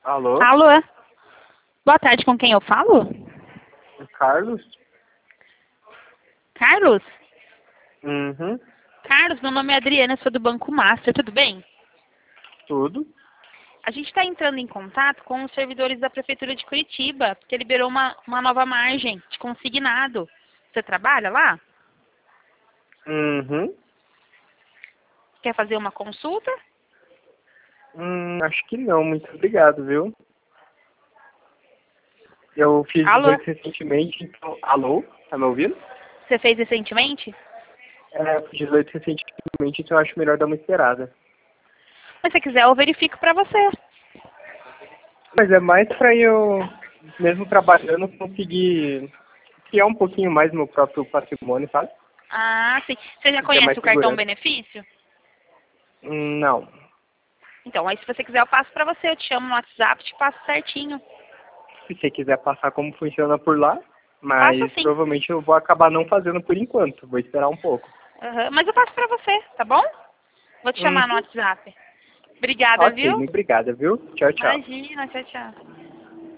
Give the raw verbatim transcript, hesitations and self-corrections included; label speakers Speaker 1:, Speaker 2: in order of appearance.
Speaker 1: Alô?
Speaker 2: Alô? Boa tarde, com quem eu falo?
Speaker 1: Carlos?
Speaker 2: Carlos?
Speaker 1: Uhum.
Speaker 2: Carlos, meu nome é Adriana, sou do Banco Master, tudo bem?
Speaker 1: Tudo?
Speaker 2: A gente está entrando em contato com os servidores da Prefeitura de Curitiba, porque liberou uma, uma nova margem de consignado. Você trabalha lá?
Speaker 1: Uhum.
Speaker 2: Quer fazer uma consulta?
Speaker 1: Hum, acho que não, muito obrigado, viu? Eu fiz
Speaker 2: Alô?
Speaker 1: dezoito recentemente, então... Alô? Tá me ouvindo?
Speaker 2: Você fez recentemente?
Speaker 1: É, eu fiz dezoito recentemente, então eu acho melhor dar uma esperada.
Speaker 2: Mas se quiser, eu verifico para você.
Speaker 1: Mas é mais pra eu, mesmo trabalhando, conseguir criar um pouquinho mais no meu próprio patrimônio, sabe?
Speaker 2: Ah, sim. Você já
Speaker 1: Ter mais
Speaker 2: conhece o cartão
Speaker 1: segurança.
Speaker 2: benefício?
Speaker 1: Hum, Não.
Speaker 2: Então, aí se você quiser, eu passo para você. Eu te chamo no WhatsApp, te passo certinho.
Speaker 1: Se você quiser passar como funciona por lá,
Speaker 2: Passa
Speaker 1: mas
Speaker 2: sim.
Speaker 1: provavelmente eu vou acabar não fazendo por enquanto. Vou esperar um pouco.
Speaker 2: Aham, mas eu passo pra você, tá bom? Vou te chamar no
Speaker 1: Uhum.
Speaker 2: WhatsApp. Obrigada,
Speaker 1: Ok,
Speaker 2: viu?
Speaker 1: muito obrigada, viu? Tchau, tchau.
Speaker 2: Imagina, tchau, tchau.